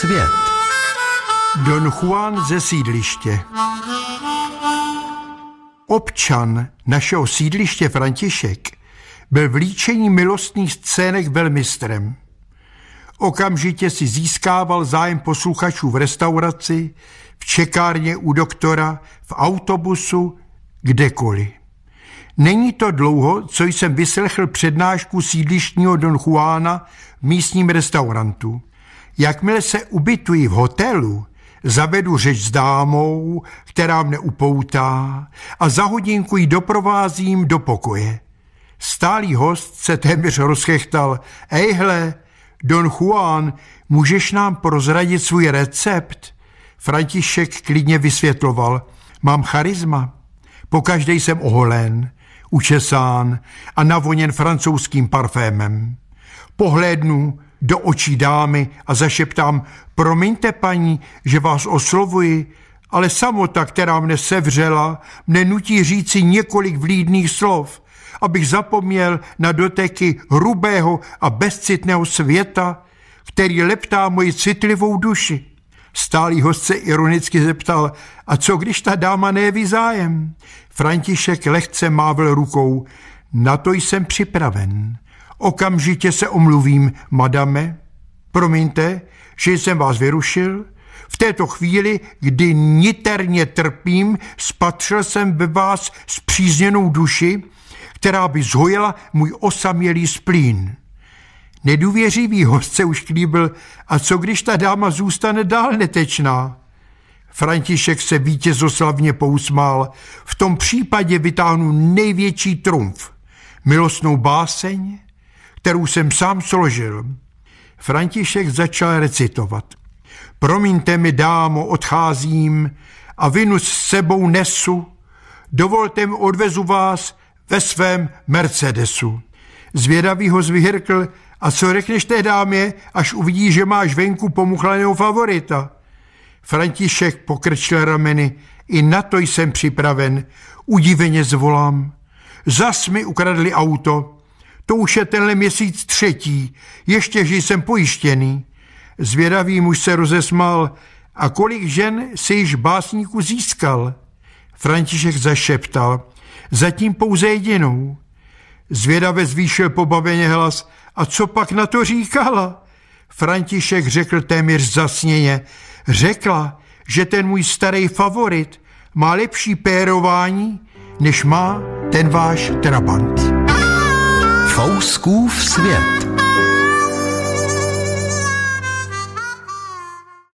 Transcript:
svět. Don Juan ze sídliště. Občan našeho sídliště František byl v líčení milostných scének velmistrem. Okamžitě si získával zájem posluchačů v restauraci, v čekárně u doktora, v autobusu, kdekoliv. Není to dlouho, co jsem vyslechl přednášku sídlištního Don Juana v místním restaurantu. Jakmile se ubytuji v hotelu, zavedu řeč s dámou, která mne upoutá, a za hodinku ji doprovázím do pokoje. Stálý host se téměř rozchechtal. Ejhle, Don Juan, můžeš nám prozradit svůj recept? František klidně vysvětloval. Mám charisma. Pokaždé jsem oholen, učesán a navoněn francouzským parfémem. Pohlédnu do očí dámy a zašeptám: promiňte, paní, že vás oslovuji, ale samota, která mne sevřela, mne nutí říci několik vlídných slov, abych zapomněl na doteky hrubého a bezcitného světa, který leptá moji citlivou duši. Stálý host se ironicky zeptal: a co když ta dáma nejeví zájem? František lehce mávl rukou: na to jsem připraven. Okamžitě se omluvím, madame. Promiňte, že jsem vás vyrušil. V této chvíli, kdy niterně trpím, spatřil jsem ve vás spřízněnou duši, která by zhojila můj osamělý splín. Nedůvěřivý host se už klíbil: a co když ta dáma zůstane dál netečná? František se vítězoslavně pousmál. V tom případě vytáhnu největší trumf. Milostnou báseň, kterou jsem sám složil. František začal recitovat. Promiňte mi, dámo, odcházím a vinu s sebou nesu. Dovolte mi, odvezu vás ve svém Mercedesu. Zvědavý ho zvyhrkl: a co řekneš té dámě, až uvidí, že máš venku pomuchlaného favorita? František pokrčil rameny. I na to jsem připraven. Udiveně zvolám: zas mi ukradli auto. To už je tenhle měsíc třetí, ještě, že jsem pojištěný. Zvědavý muž se rozesmál. A kolik žen si již básníku získal? František zašeptal: zatím pouze jedinou. Zvědavě zvýšil pobaveně hlas: a co pak na to říkala? František řekl téměř zasněně: řekla, že ten můj starý favorit má lepší pérování, než má ten váš Trabant. Fouskův svět.